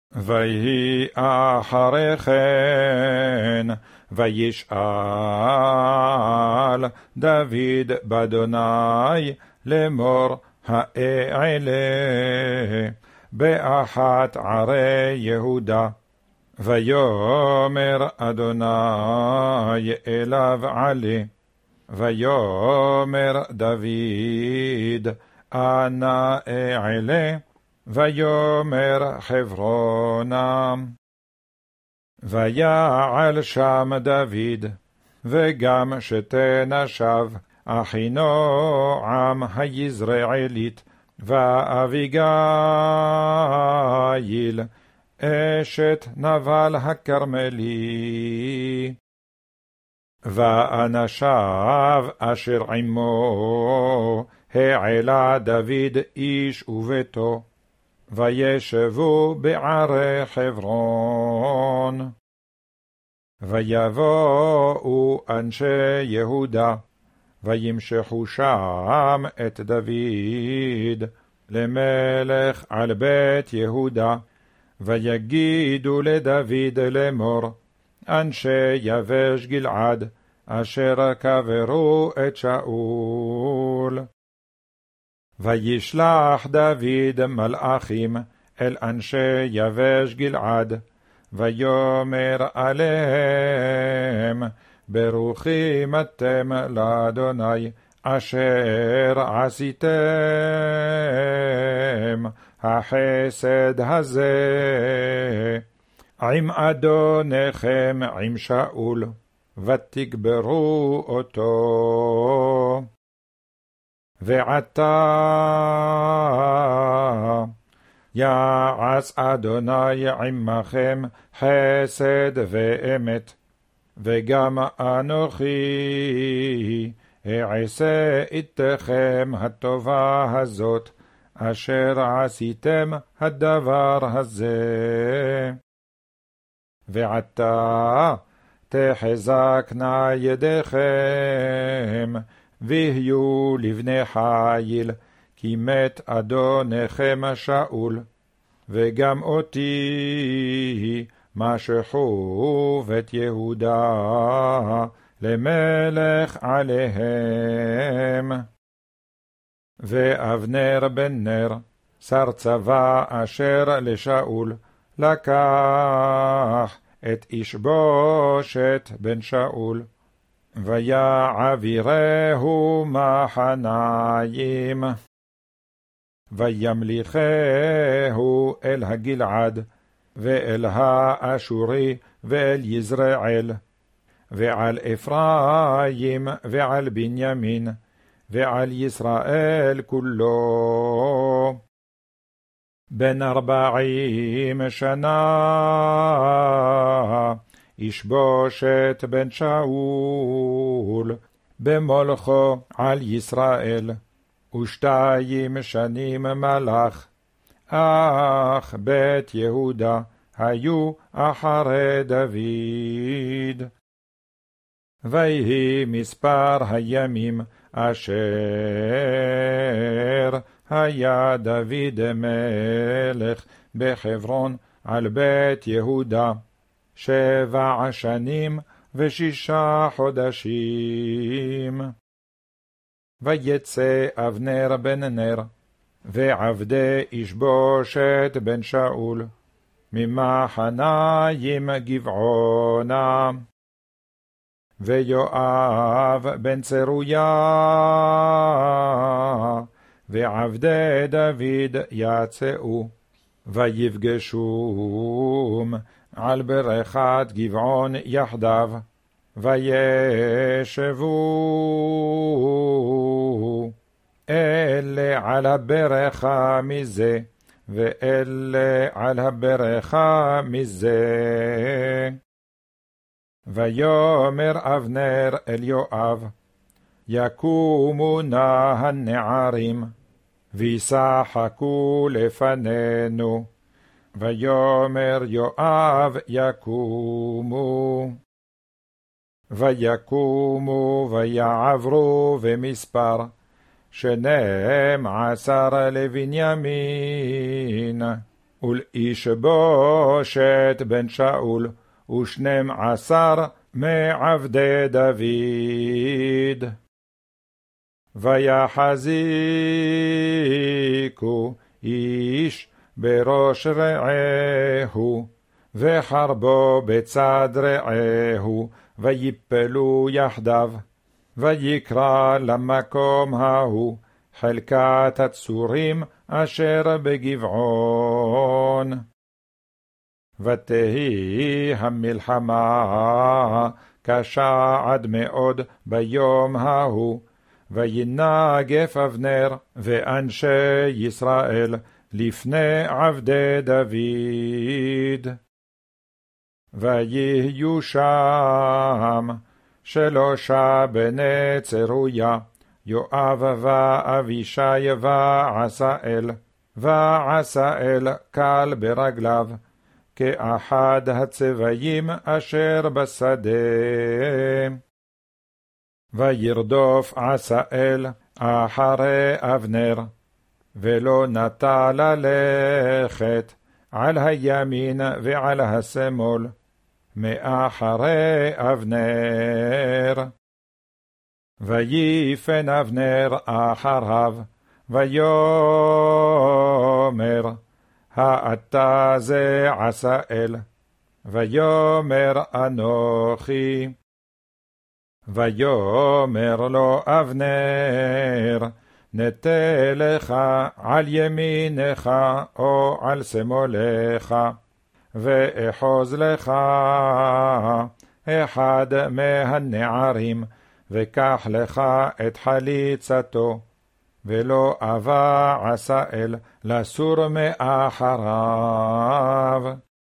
ויהי אחרי כן, וישאל דוד באדוני לאמור, האעלה באחת ערי יהודה. ויאמר אדוני אליו עלה. ויאמר דוד, אנה אעלה? ויאמר חברונה. ויעל שם דוד, וגם שתי נשיו, אחינועם היזרעאלית, ואביגיל אשת נבל הכרמלי. ואנשיו אשר עמו העלה דוד איש וביתו, וישבו בערי חברון. ויבואו אנשי יהודה, וימשכו שם את דוד למלך על בית יהודה, ויגידו לדוד לאמור, אנשי יבש גלעד, אשר קברו את שאול. וישלח דוד מלאכים אל אנשי יבש גלעד, ויאמר עליהם, ברוכים אתם לאדוני, אשר עשיתם החסד הזה עם אדונכם עם שאול, ותגברו אותו. ועתה יעש אדוני עמכם חסד ואמת, וגם אנוכי אעשה איתכם הטובה הזאת, אשר עשיתם הדבר הזה. ועתה תחזקנה ידיכם, ויהיו לבני חיל, כי מת אדונכם שאול, וגם אותי משכו בית יהודה למלך עליהם. ואבנר בן נר, שר צבא אשר לשאול, לקח את אישבושת בן שאול, ויעבירהו מחניים, וימליכהו אל הגלעד, ואל האשורי, ואל יזרעאל, ועל אפרים, ועל בנימין, ועל ישראל כולו. בן 40 שנה אישבושת בן שאול במולכו על ישראל, 2 שנים מלך. אך בית יהודה היו אחרי דוד. ויהי מספר הימים אשר היה דוד מלך בחברון על בית יהודה, 7 שנים ו6 חודשים. ויצא אבנר בן נר, ועבדי אישבושת בן שאול, ממחניים גבעונה. ויואב בן צרויה, ועבדי דוד יצאו, ויפגשום על ברכת גבעון יחדיו, וישבו אלה על הברכה מזה, ואלה על הברכה מזה. ויאמר אבנר אל יואב, יקומו נא הנערים, וישחקו לפנינו. ויאמר יואב, יקומו. ויקומו ויעברו במספר, 12 לבנימין, ולאיש בושת בן שאול, 12 מעבדי דוד. ויחזיקו איש בראש רעהו, וחרבו בצד רעהו, ויפלו יחדיו. ויקרא למקום ההוא חלקת הצורים אשר בגבעון. ותהי המלחמה קשה עד מאוד ביום ההוא, וינגף אבנר ואנשי ישראל לפני עבדי דוד. ויהיו שם 3 בני צרויה, יואב ואבישי ועשאל, ועשאל קל ברגליו, כאחד הצבעים אשר בשדה. וירדוף עשאל אחרי אבנר, ולא נטה ללכת על הימין ועל השמאל מאחרי אבנר. ויפן אבנר אחריו, ויאמר, האתה זה עשאל? ויאמר, אנוכי. ויאמר לו אבנר, נטה לך על ימינך או על שמאלך, ואחוז לך אחד מהנערים, וקח לך את חליצתו. ולא אבה עשאל לסור מאחריו.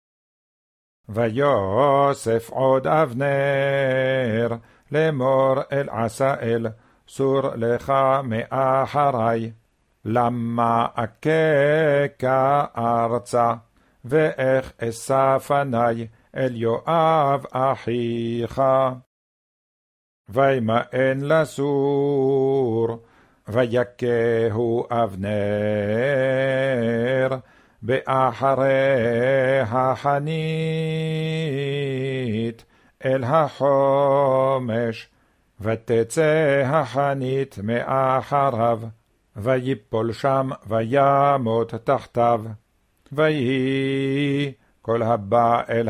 ויוסף עוד אבנר לאמור אל עשאל, סור לך מאחרי, למה אככה ארצה, ואיך אשא פני אל יואב אחיך. וימאן לסור, ויכהו אבנר באחרי החנית אל החומש, ותצא החנית מאחריו, ויפול שם וימות תחתיו. ויהי כל הבא אל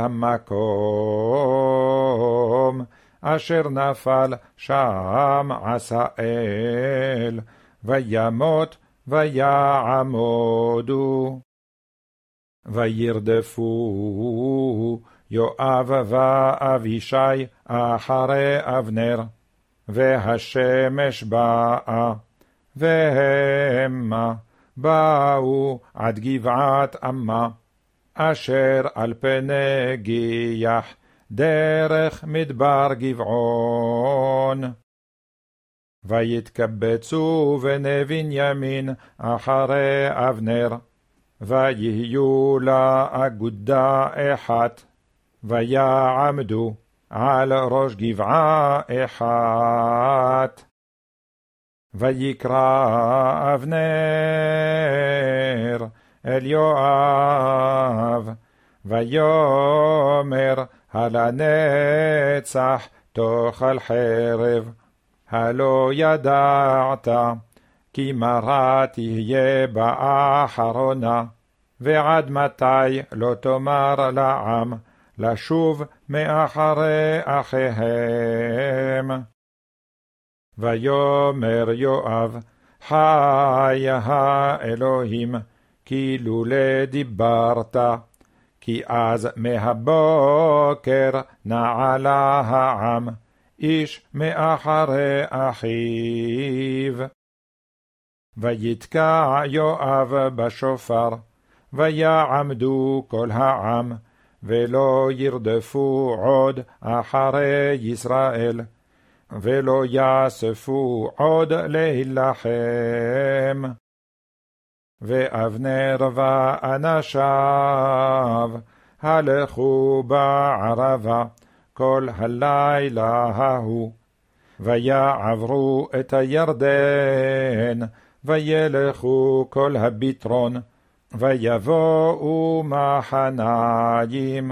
המקום אשר נפל שם עשאל, וימות ויעמודו. וירדפו יואב ואבישי אחרי אבנר, והשמש באה, והמה באו עד גבעת עמה, אשר על פני גיח, דרך מדבר גבעון. ויתקבצו בני בנימין אחרי אבנר, ויהיו לה אגודה אחת, ויעמדו על ראש גבעה אחת. ויקרא אבנר אל יואב, ויאמר, הלנצח תאכל חרב, הלא ידעת, כי מרה תהיה באחרונה, ועד מתי לא תאמר לעם, לשוב מאחרי אחיהם. ויאמר יואב, חי האלוהים, כי לולא דיברת, כי אז מהבוקר נעלה העם, איש מאחרי אחיו. ויתקע יואב בשופר, ויעמדו כל העם, ולא ירדפו עוד אחרי ישראל, ולא יאספו עוד להילחם. ואבנר ואנשיו הלכו בערבה כל הלילה ההוא, ויעברו את הירדן, וילכו כל הביטרון, ויבואו מחניים.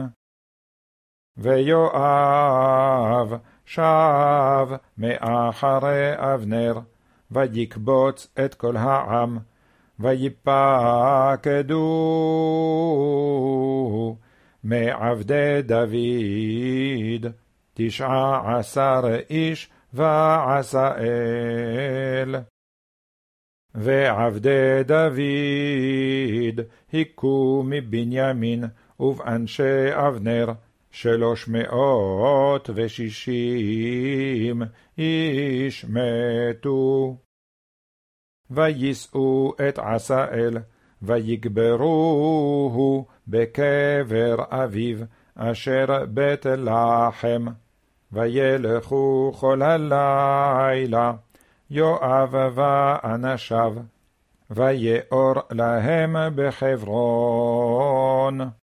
ויואב שב מאחרי אבנר, ויקבוץ את כל העם, ויפקדו מעבדי דוד 19 איש ועשאל. ועבדי דוד היכו מבנימין ובאנשי אבנר 360 איש מתו. ויישאו את עשאל, ויגברוהו בקבר אביו, אשר בית לחם. וילכו כל הלילה, יואב ואנשיו, ויאור להם בחברון.